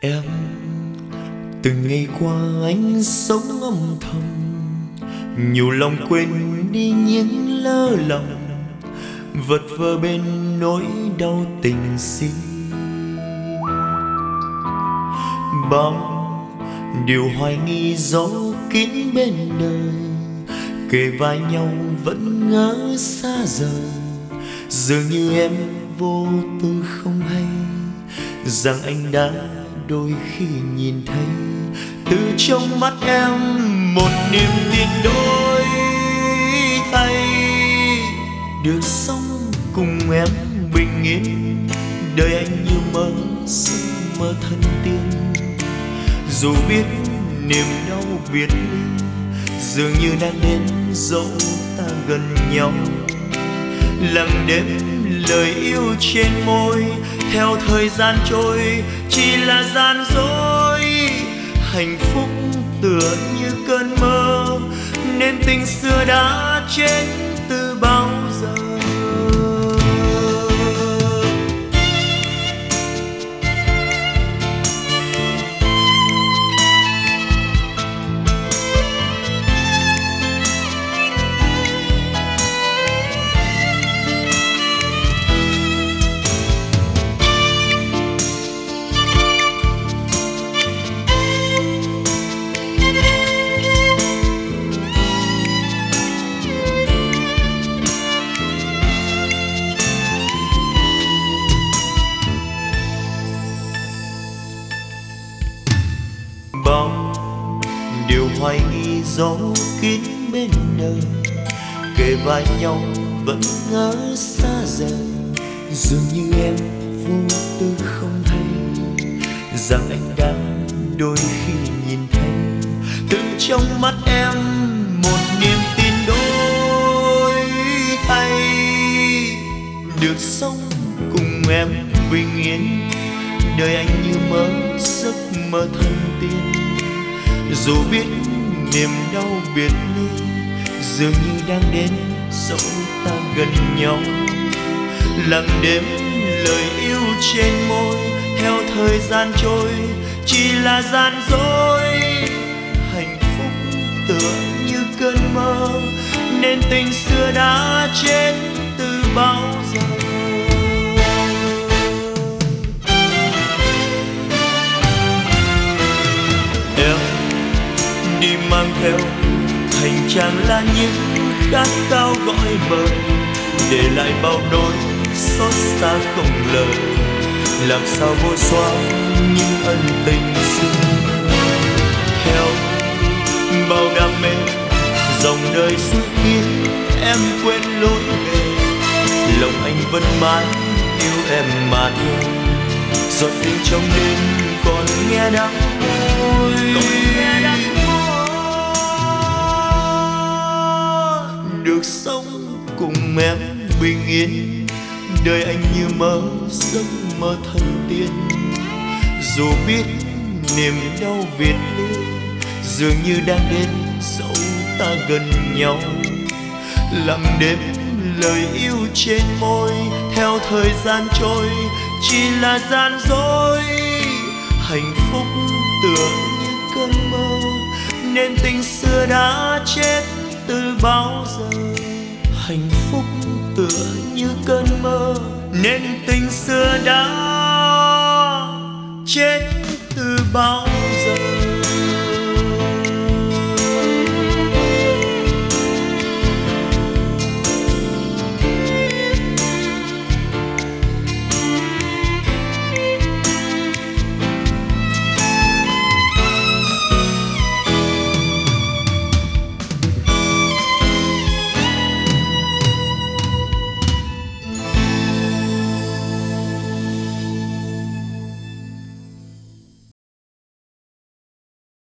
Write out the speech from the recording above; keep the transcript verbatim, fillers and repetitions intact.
Em từng ngày qua anh sống âm thầm, nhiều lòng quên đi những lỡ lòng, vật vờ bên nỗi đau tình si. Bao điều hoài nghi giấu kín bên đời, kề vai nhau vẫn ngỡ xa rời. Dường như em vô tư không hay rằng anh đã đôi khi nhìn thấy từ trong mắt em một niềm tin đổi thay. Được sống cùng em bình yên, đời anh như mơ giấc mơ thân tiên. Dù biết niềm đau biệt ly dường như đang đến dẫu ta gần nhau. Lặng đêm lời yêu trên môi, theo thời gian trôi chỉ là gian dối. Hạnh phúc tựa như cơn mơ, nên tình xưa đã chết từ bao giờ. Bao điều hoài nghi giấu kín bên đời, kề vai nhau vẫn ngỡ xa rời. Dường như em vô tư không hay rằng anh đã đôi khi nhìn thấy từ trong mắt em một niềm tin đổi thay. Được sống cùng em bình yên, đời anh như mơ giấc mơ thân tiên. Dù biết niềm đau biệt ly dường như đang đến dẫu ta gần nhau. Lặng đêm lời yêu trên môi, theo thời gian trôi chỉ là gian dối. Hạnh phúc tựa như cơn mơ, nên tình xưa đã chết từ bao giờ. Em đi mang theo hành trang là những khát khao gọi mời, để lại bao nỗi xót xa không lời. Làm sao vô xóa những ân tình xưa, theo bao đam mê dòng đời suốt khiến em quên lối về. Lòng anh vẫn mãi yêu em mà thôi, giọt tình trong đêm còn nghe đắng môi. Được sống cùng em bình yên, đời anh như mơ giấc mơ thân tiên. Dù biết niềm đau biệt ly dường như đang đến dẫu ta gần nhau. Lặng đêm lời yêu trên môi, theo thời gian trôi chỉ là gian dối. Hạnh phúc tựa như cơn mơ, nên tình xưa đã chết từ bao giờ. Hạnh phúc tựa như cơn mơ, nên tình xưa đã chết từ bao giờ.